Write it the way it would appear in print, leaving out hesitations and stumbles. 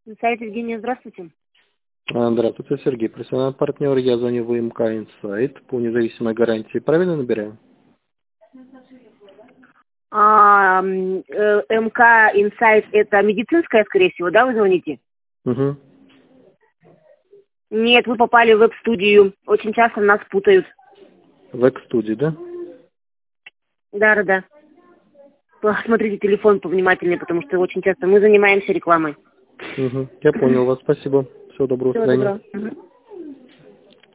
Сайт Евгения, здравствуйте. Здравствуйте, Сергей, профессиональный партнер. Я звоню в МК Инсайт по независимой гарантии. Правильно набираю? МК Инсайт это медицинская, скорее всего, да, вы звоните? Угу. Нет, вы попали в веб-студию. Очень часто нас путают. В Экстудии, да? Да. Посмотрите телефон повнимательнее, потому что очень часто мы занимаемся рекламой. Угу. Я понял вас, спасибо. Всего доброго, до Всего свидания. доброго. Мгм.